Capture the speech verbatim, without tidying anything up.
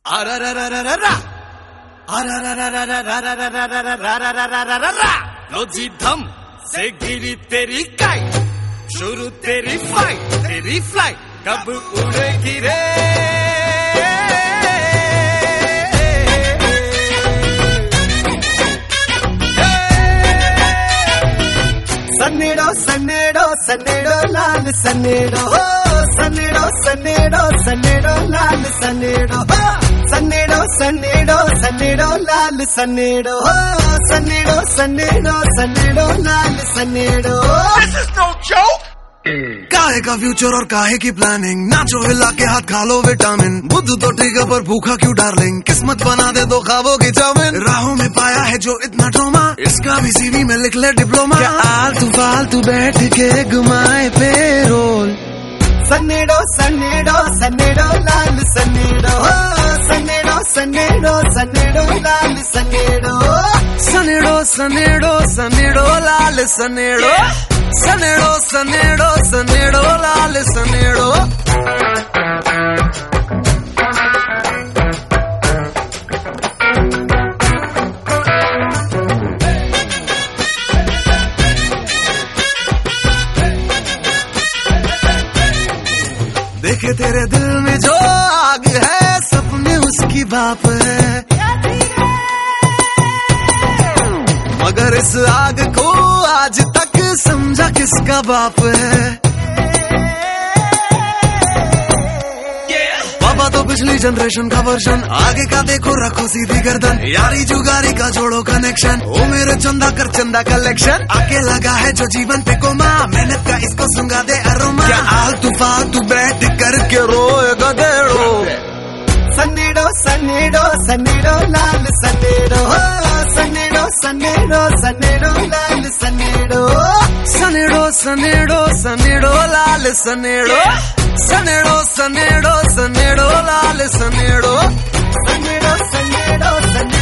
लो जी धम से गिरी तेरी काइट, शुरू तेरी फाइट, तेरी फ्लाइट कब उड़ेगी रे। सन्नेड़ो सन्नेड़ो सन्नेड़ो लाल सन्नेड़ो, सन्नेड़ो सन्नेड़ो सन्नेड़ो लाल सन्नेड़ो, सन्नेड़ो सन्नेड़ो सन्नेड़ो लाल सन्नेड़ो, सन्नेड़ो सन्नेड़ो सन्नेड़ो लाल सन्नेड़ो। This is no joke. काहे का फ्यूचर और काहे की प्लानिंग, नाचो हिला के हाथ खा लो विटामिन, बुद्ध तो ठीक है पर भूखा क्यों डार्लिंग, किस्मत बना दे दो ख्वाबों की चाउमीन। राहों में पाया है जो इतना ट्रॉमा, इसका भी सीवी में लिख ले डिप्लोमा। क्या आलतू फालतू बैठ के घुमाए पेरोल। सन्नेड़ो सन्नेड़ो सन्नेड़ो लाल सन्नेड़ो, सन्नेड़ो सन्नेड़ो सन्नेड़ो लाल सन्नेड़ो, सनेड़ो सनेड़ो सनेड़ो लाल सनेड़ो, सनेड़ो सनेड़ो सनेड़ो लाल सनेड़ो। देखे तेरे दिल में जो आग है, सपने उसकी बाप है, मगर इस आग को आज तक समझा किसका बाप है। पापा तो पिछली जनरेशन का वर्जन, आगे का देखो रखो सीधी गर्दन, यारी जुगारी का जोड़ो कनेक्शन, ओ मेरे चंदा कर चंदा कलेक्शन, आके लगा है जो जीवन पे कोमा, मेहनत का इसको सुंगा दे अरोमा। क्या आलतू फालतू बैठ करके रोए गधेड़ो। सन्नेड़ो सन्नेड़ो सन्नेड़ो लाल सन्नेड़ो, सन्नेड़ो सन्नेड़ो सन्नेड़ो लाल सन्नेड़ो, सनेड़ो सनेड़ो सनेड़ो लाल सनेड़ो, सनेड़ो सनेड़ो सनेड़ो लाल सनेड़ो, सन्नेड़ो सन्नेड़ो सन्नेड़ो